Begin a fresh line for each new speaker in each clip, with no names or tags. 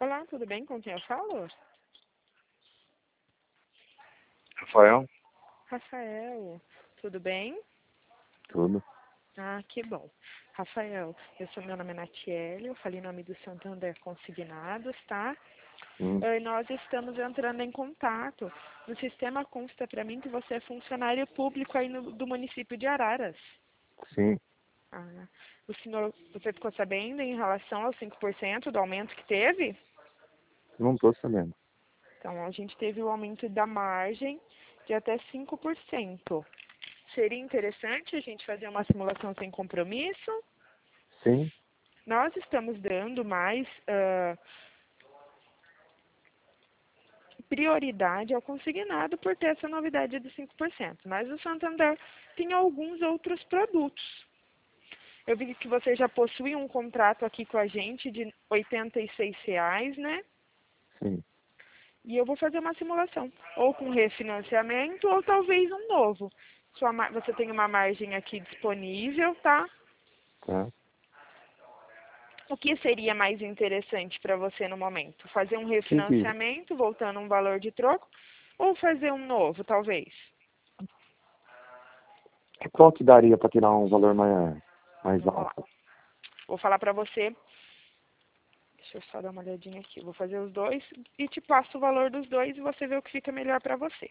Olá, tudo bem? Com quem eu falo?
Rafael?
Rafael, tudo bem?
Tudo.
Ah, que bom. Rafael, meu nome é Natiele, eu falei em nome do Santander Consignados, tá? E nós estamos entrando em contato. No sistema consta para mim que você é funcionário público aí do município de Araras.
Sim,
Ah, você ficou sabendo em relação aos 5% do aumento que teve?
não estou sabendo.
Então, a gente teve o aumento da margem de até 5%. Seria interessante a gente fazer uma simulação sem compromisso?
Sim,
Nós estamos dando mais prioridade ao consignado por ter essa novidade de 5%. Mas o Santander tem alguns outros produtos. Eu vi que você já possui um contrato aqui com a gente de R$ 86, né?
sim.
E eu vou fazer uma simulação, ou com refinanciamento, ou talvez um novo. Você tem uma margem aqui disponível, tá?
Tá.
O que seria mais interessante para você no momento? Fazer um
Sim, que
refinanciamento, voltando um valor de troco, ou fazer um novo, talvez?
qual que daria para tirar um valor mais
Vamos lá.
alto?
Vou falar para você. Deixa eu só dar uma olhadinha aqui. Vou fazer os dois e te passo o valor dos dois e você vê o que fica melhor para você.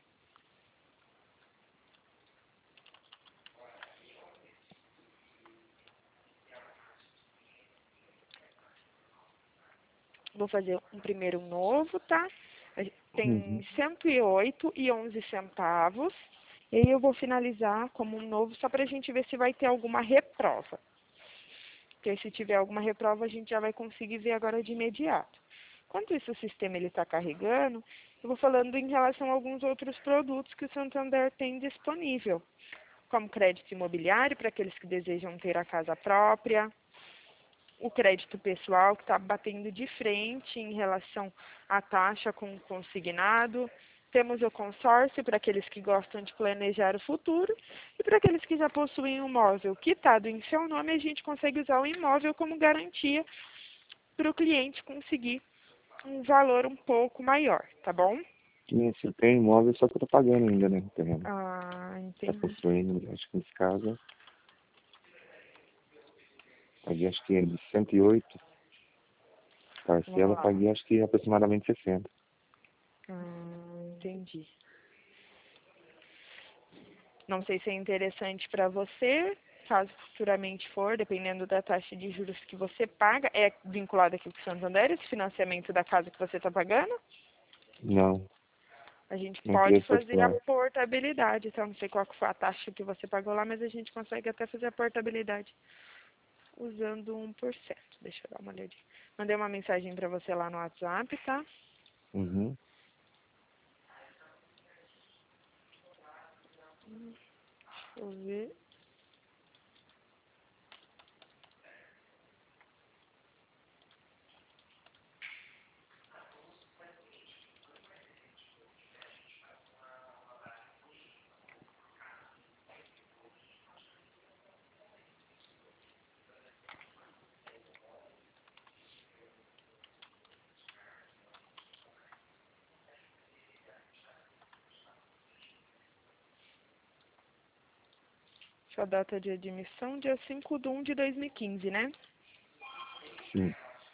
Vou fazer um primeiro novo, tá?
Uhum.
Tem 108,11 centavos. E aí eu vou finalizar como um novo, só para a gente ver se vai ter alguma reprova. Porque se tiver alguma reprova, a gente já vai conseguir ver agora de imediato. Enquanto isso, o sistema está carregando, eu vou falando em relação a alguns outros produtos que o Santander tem disponível, como crédito imobiliário para aqueles que desejam ter a casa própria, o crédito pessoal que está batendo de frente em relação à taxa com o consignado. Temos o consórcio para aqueles que gostam de planejar o futuro e para aqueles que já possuem um imóvel quitado em seu nome, a gente consegue usar o imóvel como garantia para o cliente conseguir um valor um pouco maior, tá bom?
Sim, se tem imóvel, só que eu tô pagando ainda, né? O terreno.
Ah,
Tá
entendi.
possuindo, acho que nesse caso, paguei acho que de 108
Vamos
parcela,
lá.
paguei acho que aproximadamente 60.
Entendi. Não sei se é interessante para você, caso futuramente for, dependendo da taxa de juros que você paga. É vinculado aqui com o Santander, esse financiamento da casa que você está pagando?
Não,
A gente
uma
pode
empresa
fazer a
particular.
portabilidade, então não sei qual que foi a taxa que você pagou lá, mas a gente consegue até fazer a portabilidade usando 1%. Deixa eu dar uma olhadinha. Mandei uma mensagem para você lá no WhatsApp, tá?
Uhum.
Deixa eu ver. Sua data de admissão, dia 5/1/2015, né?
Sim.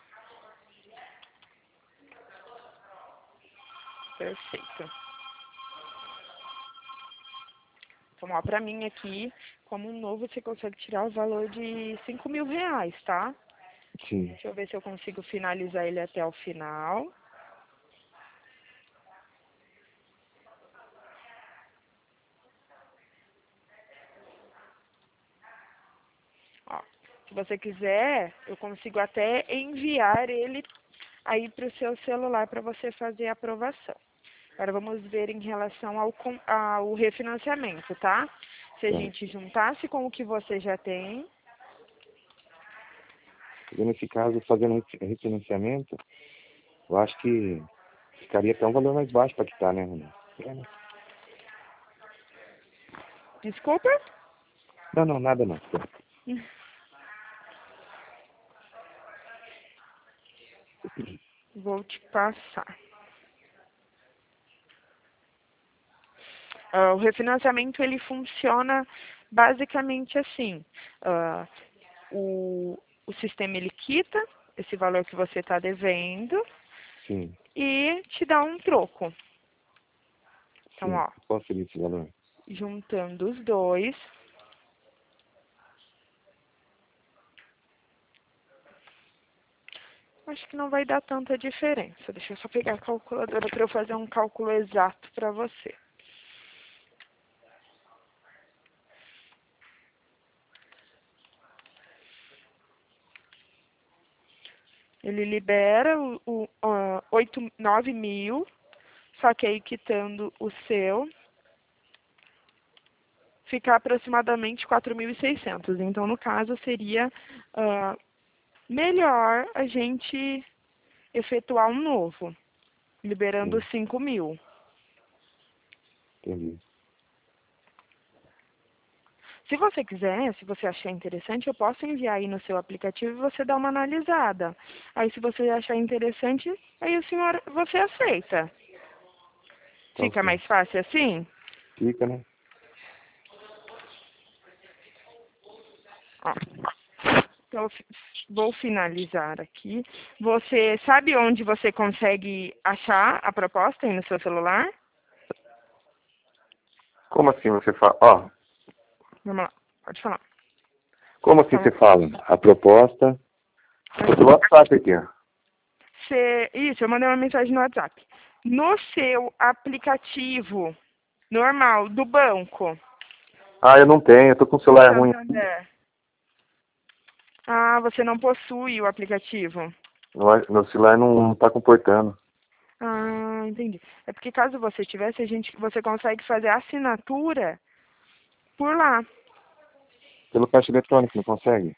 Perfeito. Então, ó, pra mim aqui, como um novo, você consegue tirar o valor de R$ 5.000, tá?
Sim.
Deixa eu ver se eu consigo finalizar ele até o final. Ó, se você quiser, eu consigo até enviar ele aí para o seu celular para você fazer a aprovação. Agora vamos ver em relação ao refinanciamento, tá? Se a
Tá.
gente juntasse com o que você já tem,
E nesse caso, fazendo refinanciamento, eu acho que ficaria até um valor mais baixo para quitar, né? É, né?
desculpa?
Não, não, nada não.
Vou te passar. O refinanciamento, ele funciona basicamente assim. O sistema, ele quita esse valor que você está devendo
Sim,
e te dá um troco. Então,
sim.
ó,
Qual seria esse valor?
juntando os dois, acho que não vai dar tanta diferença. Deixa eu só pegar a calculadora para eu fazer um cálculo exato para você. Ele libera 9 mil, só que aí quitando o seu, fica aproximadamente 4.600. Então, no caso, seria melhor a gente efetuar um novo, liberando
Sim,
5 mil.
entendi.
Se você quiser, se você achar interessante, eu posso enviar aí no seu aplicativo e você dá uma analisada. Aí, se você achar interessante, aí você aceita.
Tá
Fica
ok.
mais fácil assim?
Fica, né?
Ó, então, eu vou finalizar aqui. Você sabe onde você consegue achar a proposta aí no seu celular?
Como assim você fala? Ó,
Vamos lá, pode falar.
como assim
Então,
você fala? A proposta. Tô do WhatsApp aqui, ó.
isso, eu mandei uma mensagem no WhatsApp. No seu aplicativo normal do banco,
Ah, eu não tenho, eu tô com o
do
celular ruim.
Santander. Ah, você não possui o aplicativo.
Meu celular não tá comportando.
Ah, entendi. É porque caso você tivesse, você consegue fazer a assinatura por lá.
Pelo caixa eletrônico, não consegue?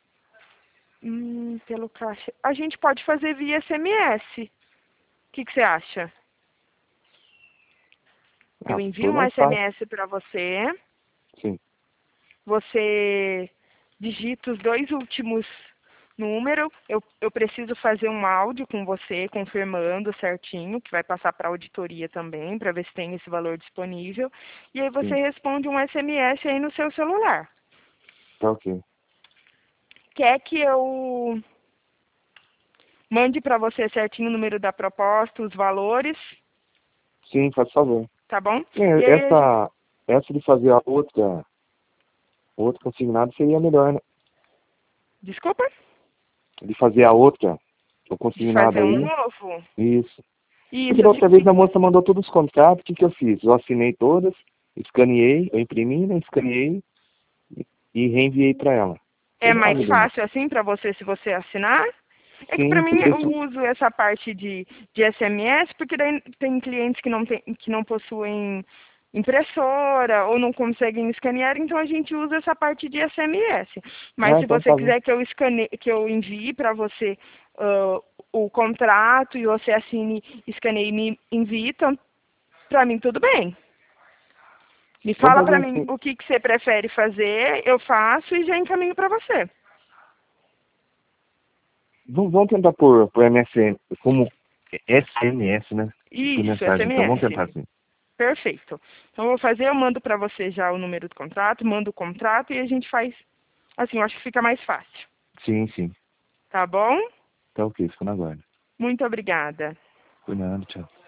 Pelo caixa. A gente pode fazer via SMS. O que você acha? Eu
Ah, se for
envio um
mais fácil.
SMS para você.
Sim,
Você digita os dois últimos números. Eu preciso fazer um áudio com você, confirmando certinho, que vai passar para a auditoria também, para ver se tem esse valor disponível. E aí você
sim.
responde um SMS aí no seu celular.
Tá ok.
Quer que eu mande para você certinho o número da proposta, os valores,
Sim, faz favor.
tá bom? E
É,
aí,
essa de fazer a outra consignado seria melhor, né?
desculpa?
De fazer a outra, o
De
consignado
fazer um
aí.
novo.
Isso. Porque
Isso,
da outra vez a moça mandou todos os contratos, o que que eu fiz? Eu assinei todas, escaneei, eu imprimi, né? Escaneei e reenviei para ela. Foi
é mais
rápido, né?
fácil assim para você se você assinar? É que para
Sim,
mim
porque
eu uso essa parte de SMS porque daí tem clientes que não possuem impressora ou não conseguem escanear, então a gente usa essa parte de SMS. Mas
Ah,
se
então
você
tá bom.
quiser que eu envie para você o contrato e você assine, escaneie e me envie, então para mim tudo bem. Me
Vamos
fala
fazer
para mim
assim.
o que você prefere fazer, eu faço e já encaminho para você.
Vamos tentar por MSN, como SMS, né? Por
Isso,
mensagem. Então vamos
SMS.
tentar assim.
Perfeito. Então, eu vou fazer, eu mando para você já o número do contrato, mando o contrato e a gente faz, assim, eu acho que fica mais fácil.
Sim, sim.
Tá bom?
Tá ok, fica na guarda.
Muito obrigada.
Por nada, tchau.